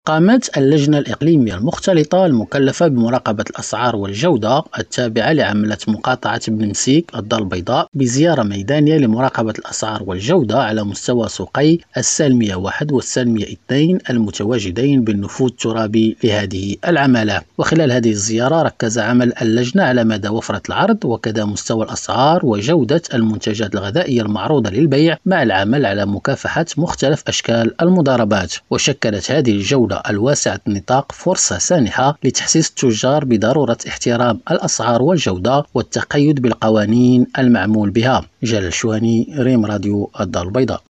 قامت اللجنة الإقليمية المختلطة المكلفة بمراقبة الأسعار والجودة التابعة لعملة مقاطعة بنمسيك الدار البيضاء بزيارة ميدانية لمراقبة الأسعار والجودة على مستوى سوقي السالمية 1 والسالمية 2 المتواجدين بالنفوذ الترابي لهذه العمالة. وخلال هذه الزيارة ركز عمل اللجنة على مدى وفرة العرض وكذا مستوى الأسعار وجودة المنتجات الغذائية المعروضة للبيع مع العمل على مكافحة مختلف أشكال المضاربات. وشكلت هذه الجولة الواسعة النطاق فرصة سانحة لتحسيس التجار بضرورة احترام الأسعار والجودة والتقيد بالقوانين المعمول بها. جلال شواني، ريم راديو الدار البيضاء.